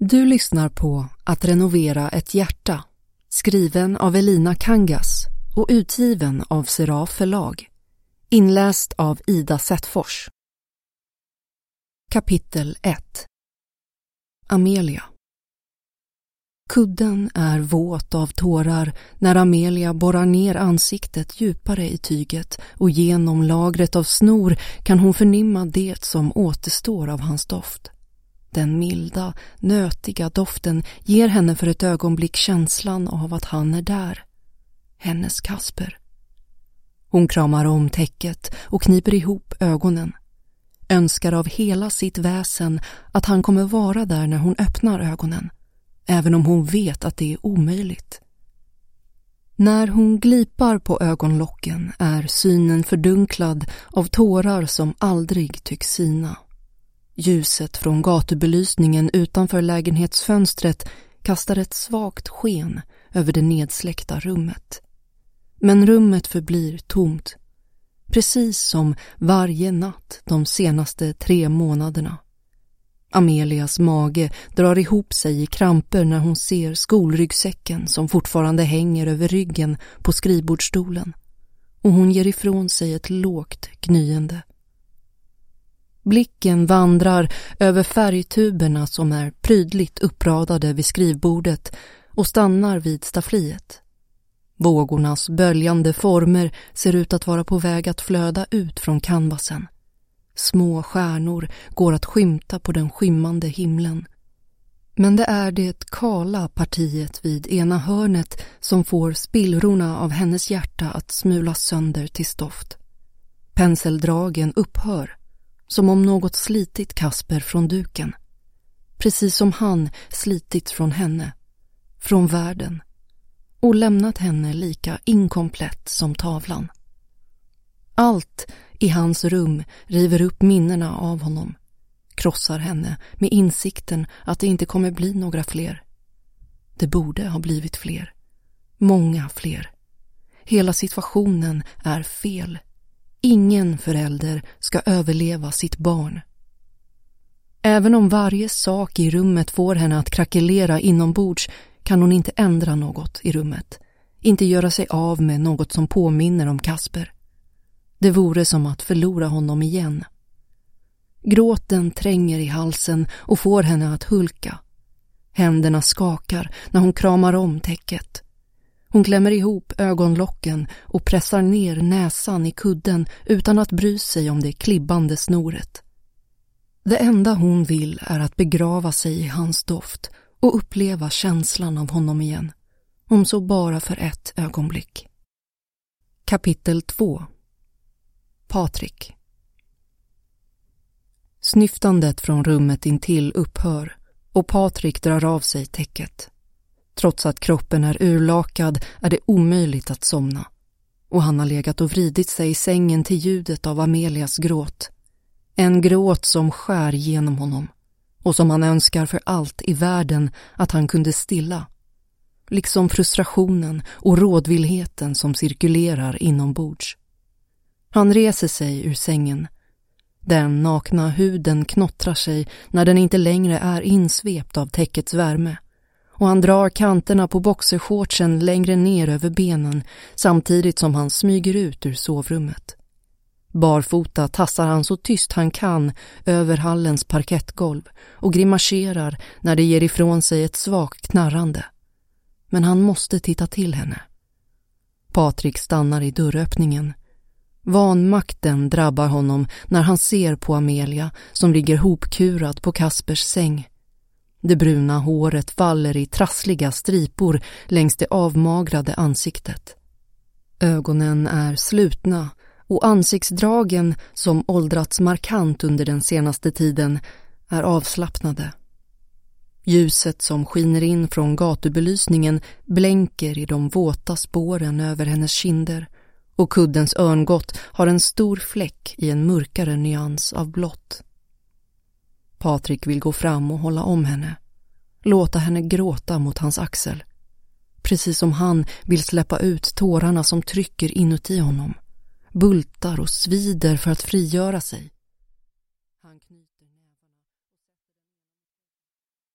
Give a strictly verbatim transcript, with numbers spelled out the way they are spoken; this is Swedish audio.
Du lyssnar på Att renovera ett hjärta, skriven av Elina Kangas och utgiven av Seraf förlag. Inläst av Ida Sättfors. Kapitel ett. Amelia. Kudden är våt av tårar när Amelia borrar ner ansiktet djupare i tyget, och genom lagret av snor kan hon förnimma det som återstår av hans doft. Den milda, nötiga doften ger henne för ett ögonblick känslan av att han är där. Hennes Kasper. Hon kramar om täcket och kniper ihop ögonen. Önskar av hela sitt väsen att han kommer vara där när hon öppnar ögonen, även om hon vet att det är omöjligt. När hon glipar på ögonlocken är synen fördunklad av tårar som aldrig tycks sina. Ljuset från gatubelysningen utanför lägenhetsfönstret kastar ett svagt sken över det nedsläckta rummet. Men rummet förblir tomt, precis som varje natt de senaste tre månaderna. Amelias mage drar ihop sig i kramper när hon ser skolryggsäcken som fortfarande hänger över ryggen på skrivbordsstolen, och hon ger ifrån sig ett lågt gnyende. Blicken vandrar över färgtuberna som är prydligt uppradade vid skrivbordet och stannar vid staffliet. Vågornas böljande former ser ut att vara på väg att flöda ut från canvasen. Små stjärnor går att skymta på den skymmande himlen. Men det är det kala partiet vid ena hörnet som får spillrorna av hennes hjärta att smulas sönder till stoft. Penseldragen upphör, som om något slitit Kasper från duken. Precis som han slitit från henne, från världen, och lämnat henne lika inkomplett som tavlan. Allt i hans rum river upp minnena av honom, krossar henne med insikten att det inte kommer bli några fler. Det borde ha blivit fler, många fler. Hela situationen är fel. Ingen förälder ska överleva sitt barn. Även om varje sak i rummet får henne att krackelera inombords kan hon inte ändra något i rummet. Inte göra sig av med något som påminner om Kasper. Det vore som att förlora honom igen. Gråten tränger i halsen och får henne att hulka. Händerna skakar när hon kramar om täcket. Hon klämmer ihop ögonlocken och pressar ner näsan i kudden utan att bry sig om det klibbande snoret. Det enda hon vill är att begrava sig i hans doft och uppleva känslan av honom igen, om så bara för ett ögonblick. Kapitel två. Patrik. Snyftandet från rummet intill upphör och Patrik drar av sig täcket. Trots att kroppen är urlakad är det omöjligt att somna, och han har legat och vridit sig i sängen till ljudet av Amelias gråt. En gråt som skär genom honom och som han önskar för allt i världen att han kunde stilla. Liksom frustrationen och rådvillheten som cirkulerar inombords. Han reser sig ur sängen. Den nakna huden knottrar sig när den inte längre är insvept av täckets värme. Och han drar kanterna på boxershortsen längre ner över benen samtidigt som han smyger ut ur sovrummet. Barfota tassar han så tyst han kan över hallens parkettgolv och grimaserar när det ger ifrån sig ett svagt knarrande. Men han måste titta till henne. Patrik stannar i dörröppningen. Vanmakten drabbar honom när han ser på Amelia som ligger hopkurad på Kaspers säng. Det bruna håret faller i trassliga stripor längs det avmagrade ansiktet. Ögonen är slutna och ansiktsdragen, som åldrats markant under den senaste tiden, är avslappnade. Ljuset som skiner in från gatubelysningen blänker i de våta spåren över hennes kinder, och kuddens örngott har en stor fläck i en mörkare nyans av blått. Patrik vill gå fram och hålla om henne, låta henne gråta mot hans axel, precis som han vill släppa ut tårarna som trycker inuti honom, bultar och svider för att frigöra sig.